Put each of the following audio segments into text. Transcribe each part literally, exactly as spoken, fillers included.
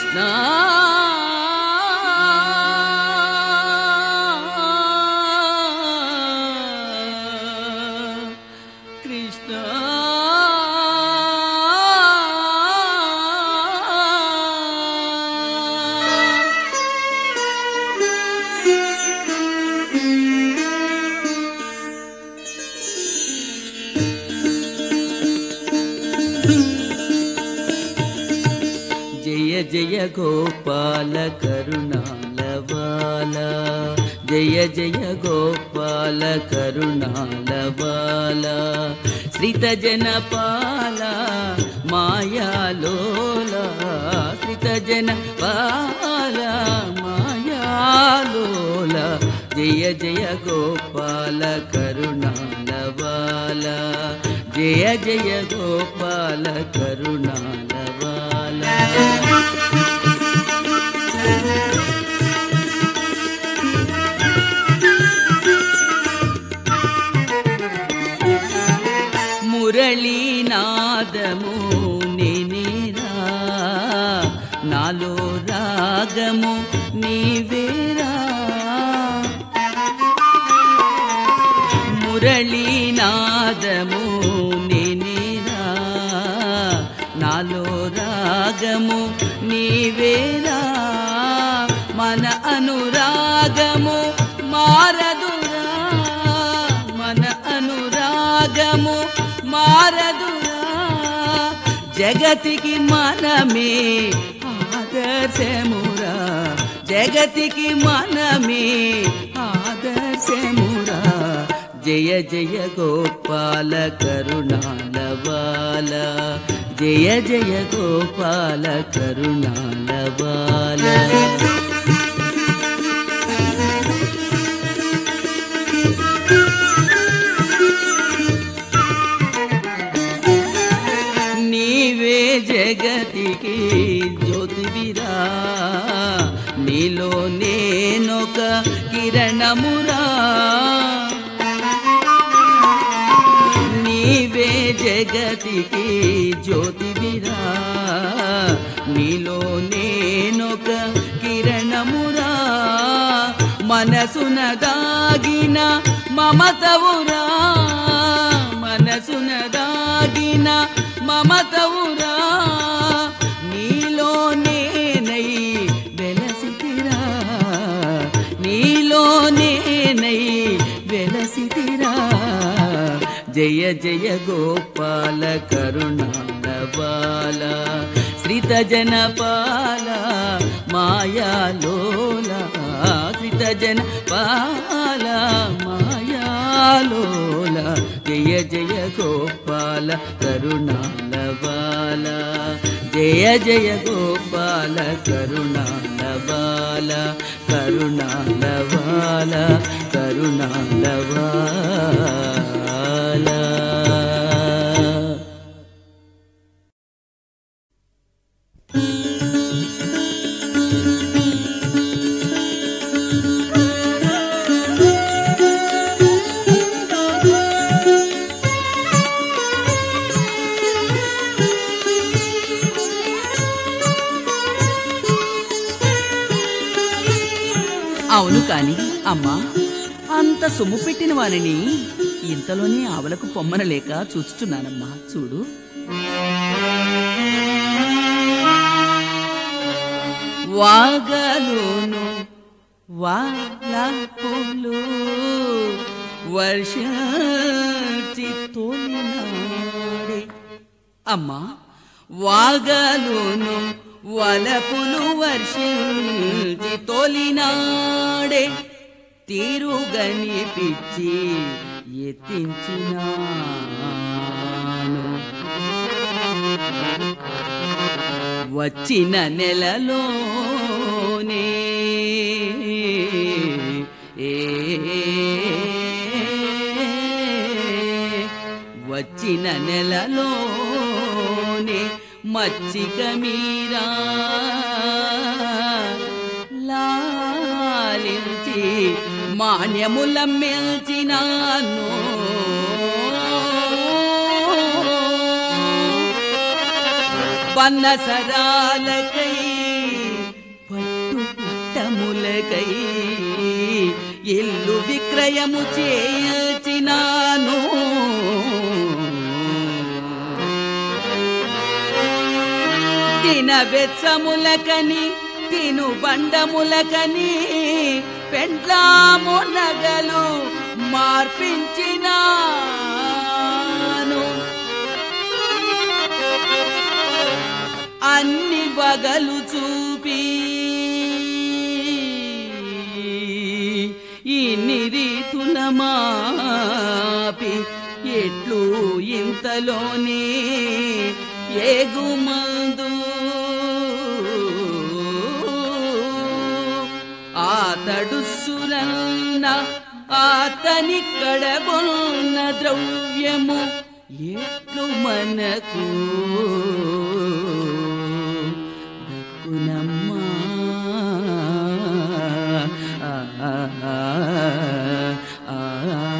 కృష్ణ కృష్ణ జయ జయ గోపాల కరుణాలవాల జయ జయ గోపాల కరుణాలవాల శ్రిత జనపాల మాయాలోల శ్రిత జనపాల మాయాలోల జయ జయ గోపాల కరుణాలవాల జయ జయ గోపాల కరుణాలవాల మురళీనాదము నేనేరా నాలో రాగము నీవేరా మురళీనాదము నేనేరా నాలో రాగము నీవేరా మన అనురాగము మారదురా మన అనురాగము మారదురా జగతికి మనమే ఆదర్శమురా జగతికి మనమే ఆదర్శమురా జయ జయ గోపాల కరుణాలవాల జయ జయ గోపాల కరుణాలవాల నీవే జగతికి జ్యోతివిరా నీలో నేనొక కిరణమురా నీవే జగతికి జ్యోతివిరా నీలో నేనొక కిరణమురా మనసున దాగిన మమతవురా మనసున దాగిన మమతవురా నీలో నేనై వెలసితిరా నీలో నేనై వెలసితిరా జయ జయ గోపాల కరుణాలవాల శ్రిత జనపాల మాయాలోల శ్రిత జనపాల మాయాలోల జయ జయ గోపాల కరుణాలవాల జయ జయ గోపాల కరుణాలవాల కరుణాలవాల కరుణాలవాల అవును కాని అమ్మా అంత సొమ్ము పెట్టిన వారిని ఇంతలోనే ఆవలకు పొమ్మనలేక చూస్తున్నానమ్మా చూడు వాగలును వాలపులు వర్షించి తొలినాడే అమ్మా వాగలును వలపులు వర్షించి తొలినాడే తీరుగని పిచ్చి ఎత్తించినాను వచ్చిన నెలలోనే ఏ వచ్చిన నెలలోనే మచ్చిక మీరా లాలించి మాన్యములమ్మెల్చినాను పన్నసరాలకై పట్టు పుట్టములకై ఇల్లు విక్రయము చేయించినాను. తిన వెచ్చములకని తిను బండములకని పెండ్లాము నగలు మార్పించినాను. అన్ని వగలు చూపి ఇన్ని రీతుల మాపి ఎట్లు ఇంతలోనే ఏగుమందు ఆతడు సురన్న అతని కడబొన్న ద్రవ్యము ఎట్లు మనకు దక్కునమ్మా. ఆ ఆ ఆ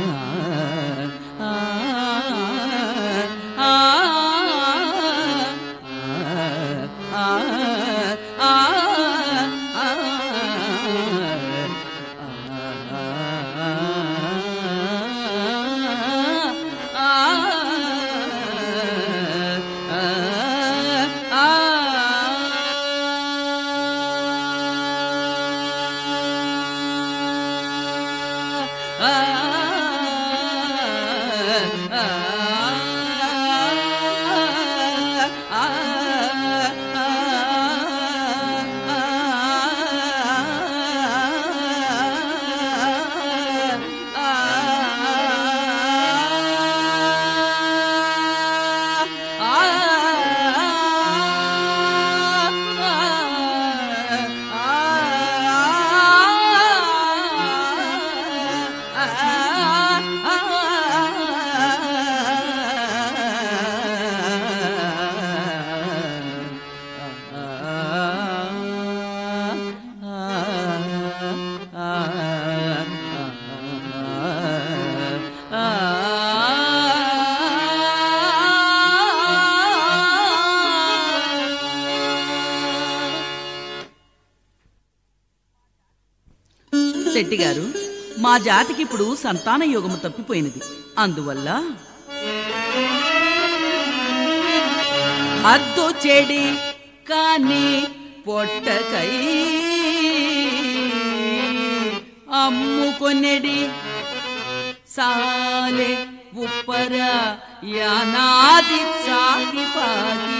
శెట్టి గారు, మా జాతికి ఇప్పుడు సంతాన యోగము తప్పిపోయినది. అందువల్ల అద్దు చెడి కాని పొట్టకై అమ్ముకొనెడి సాలే ఉప్పర యానాది సాగిపాగి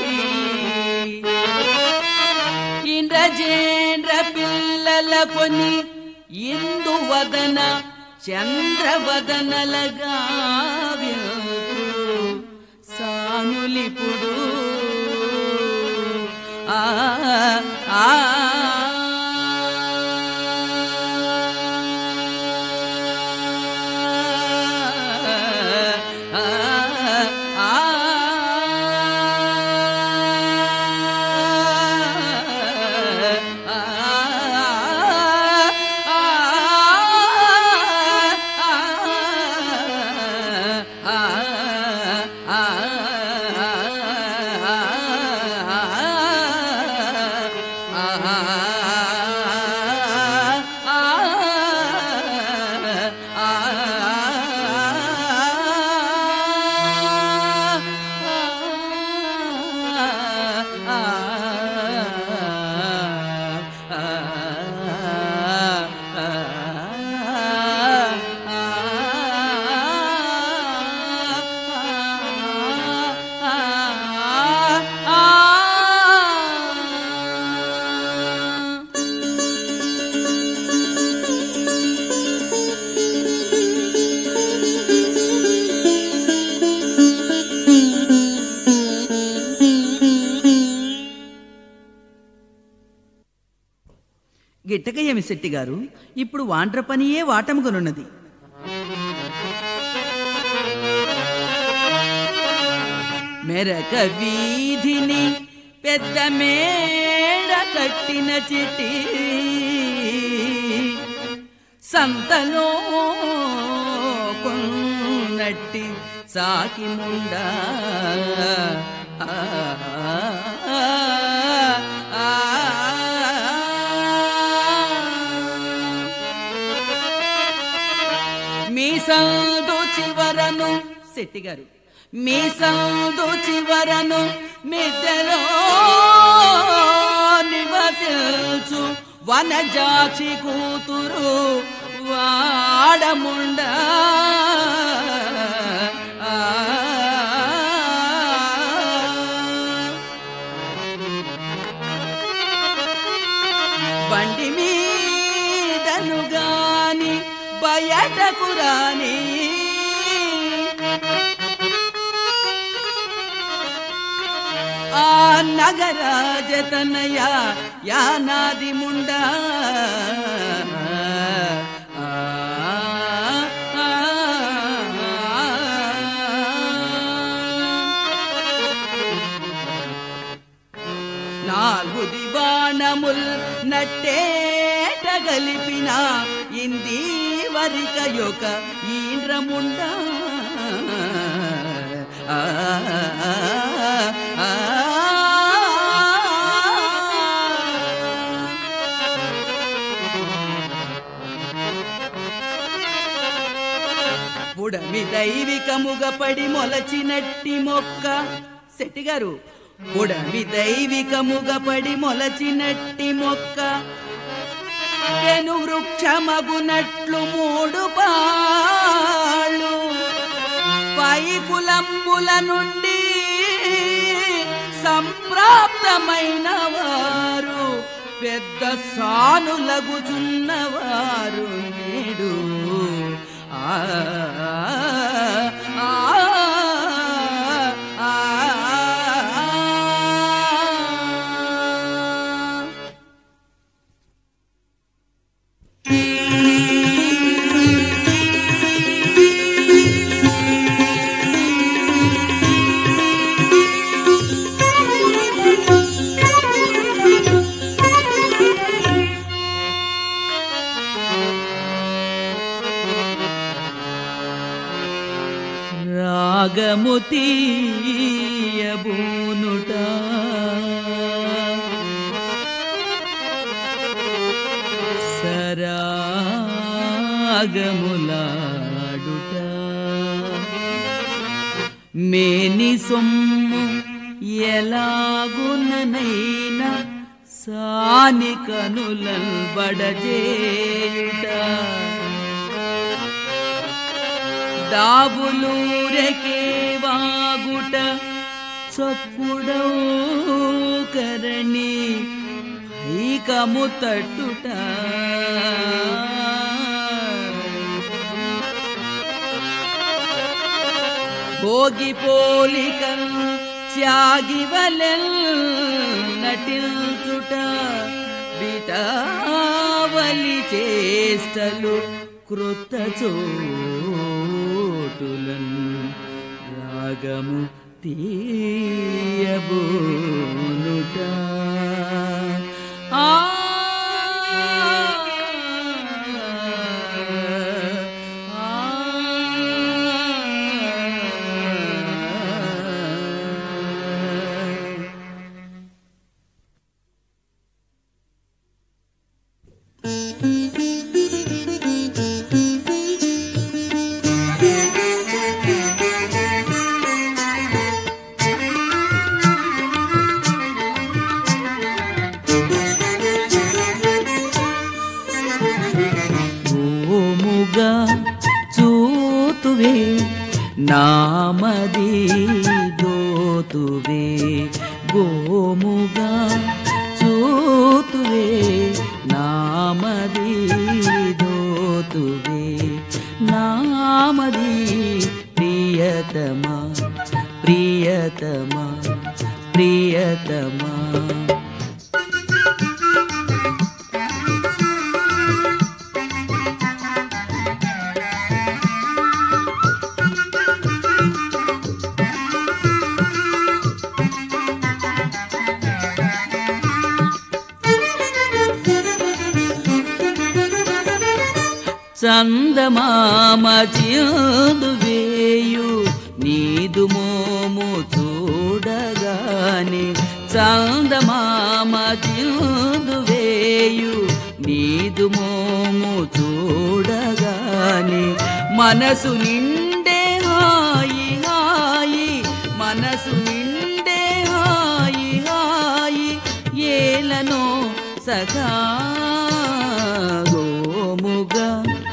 ఇంద్రజేంద్ర పిల్లల కొని ఇందు వదన చంద్రవదనలగా సానులిపుడు ఆ ఆ గిట్టకయ్యమి శెట్టి గారు, ఇప్పుడు వాండ్ర పనియే వాటముగనున్నది. మెరక వీధిని పెద్ద మేడ కట్టిన చిటి సంతలో కొన్నట్టి సాకి ముండా. ఆ చివరను శెట్టి గారు మీ సందు చివరను మిద్దెలో నివసించు వనజాక్షి కూతురు వాడముండ బండి మీదను గాని బయటకు రాని ఆ నగరాజతనయ యానాది ముండా నాలుగు దివాణముల్ నట్టేట గలిపిన ఇంది వరిక యొక్క ఈంద్రముండా పుడమి దైవికముగ పడి మొలచినట్టి మొక్క శెట్టి గారు పుడమి దైవికముగ పడి మొలచినట్టి మొక్క పెను వృక్షమగునట్లు మూడు పాళ్ళు పై కులంబుల నుండి సంప్రాప్తమైన వారు పెద్ద సానులగుచున్నవారు నేడు ఆ రాగము తీయబూనుట సరాగములాడుట మేని సొమ్ము ఎలాగుననైనా సాని కనులన్ బడజేయుట దాబులూరకే వాగుట చప్పుడవు కరణి ఐకము తట్టుట భోగి పోలికన్ త్యాగివలెల్ నటిల్చుట బిటావలి చేష్టలు క్రొత్త చోటులన్ రాగము తీయబూనుట ఆ చూతువే నామది దోతువే గోముగా చూతువే నామది దోతువే నామది ప్రియతమా ప్రియతమా ప్రియతమా చందమామ చిందువేయు నీదు మోము చూడగానే చందమామ చిందువేయు నీదు మోము చూడగానే మనసు నిండే సఖా గోముగా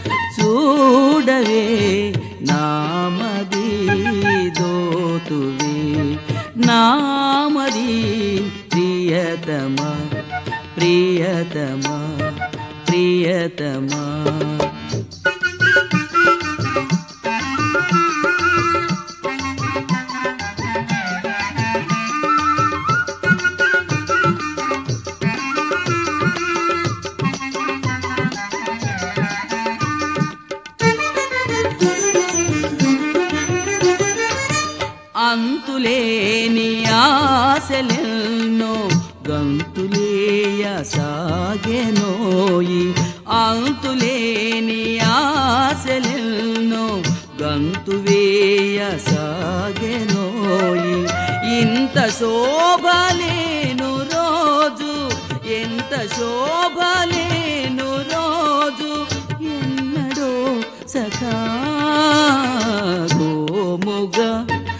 చూడవే నామది దోతువే నామది ప్రియతమా ప్రియతమా ప్రియతమా అంతులేని ఆశలెన్నో గంతులేయ సాగెనోయి అంతులేని ఆశలెన్నో గంతువేయ సాగెనోయి ఇంత శోభలేను రోజు ఎంత శోభలేను రోజు ఎన్నడో సఖా గోముగా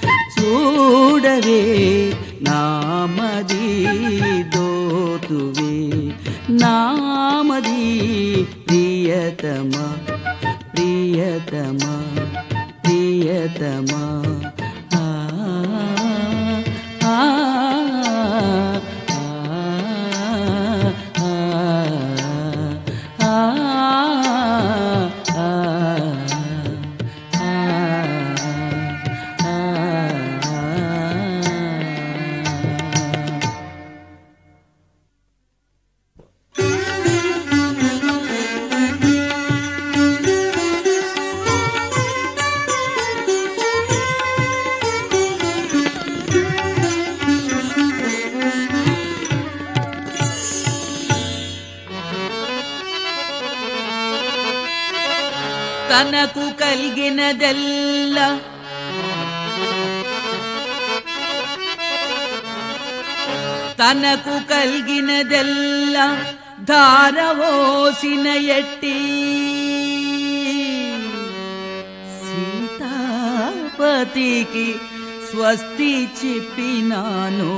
చూడవే నామది దోతువే నామది ప్రియతమా ప్రియతమా ప్రియతమా ఆ ఆ ఆ తనకు కలిగినదెల్ల తనకు కలిగినదెల్ల ధారవోసిన ఎట్టి సీతాపతికి స్వస్తి చెప్పినాను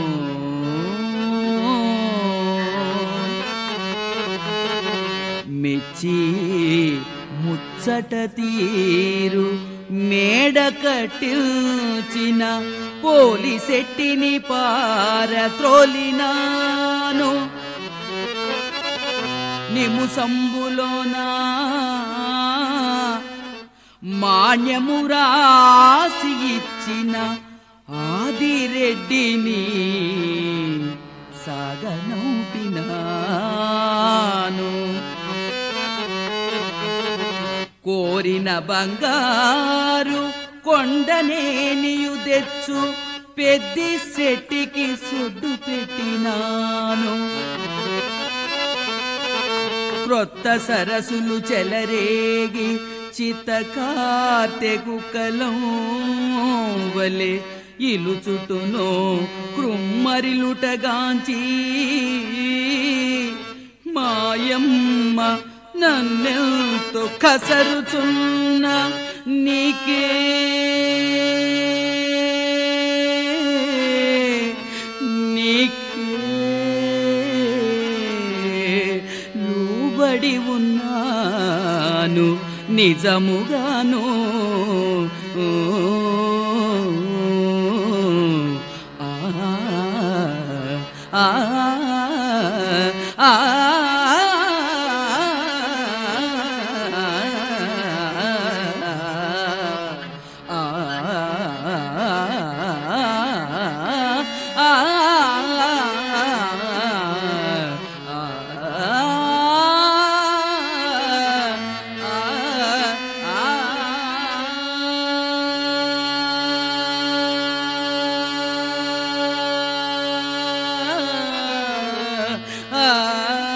మెచ్చి ముచ్చట తీరు మేడ కట్టిల్చిన పోలిసెట్టిని పారత్రోలినాను నిముసంబులోనా మాన్యము రాసి ఇచ్చిన ఆదిరెడ్డిని సాగనంపినాను కోరిన బంగారు కొండనేనియు తెచ్చు పెద్ది శెట్టికి సుడ్డు పెట్టినాను క్రొత్త సరసులు చెలరేగి చిత్తకార్తెకు కలం వలె ఇలు చుట్టునో కృమ్మరిలుటగాంచి మాయమ్మ నన్నెంతో కసరుచున్న నీకే నీకే లోబడి ఉన్నాను నిజముగాను ఆ ఆ ఆ ఆ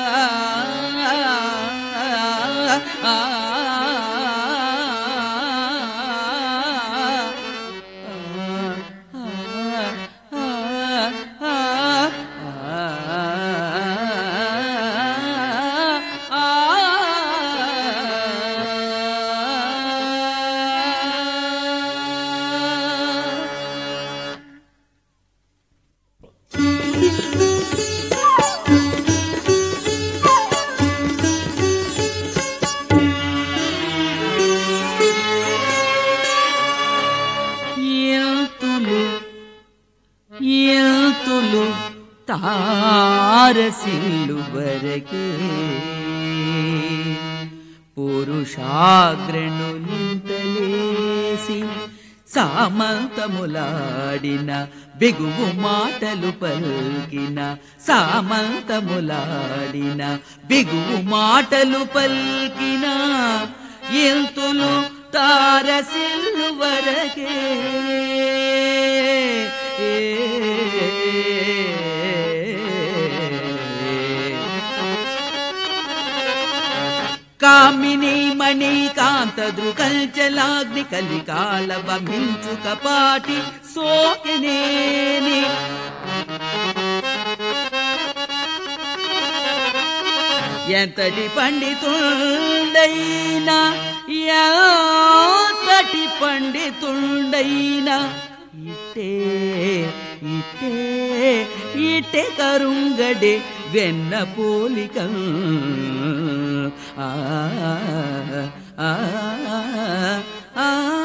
ఎంతులు తారసిల్లు వరకే పురుషాగ్రణులింతలేసి సామంతములాడిన బిగువు మాటలు పల్కిన సామంతములాడిన బిగువు మాటలు పల్కిన ఎంతులు తారసిల్లు వరకే కామిని మణి కాంత దృకల్చలాగ్ని కలికాల వమించు కపాటి సోకినేని ఎంతటి పండితుండైనా ఎంతటి పండితుండైనా ఇట్టే ఇట్టే ఇట్టే కరుంగడే వెన్న పోలిక ఆ ఆ ఆ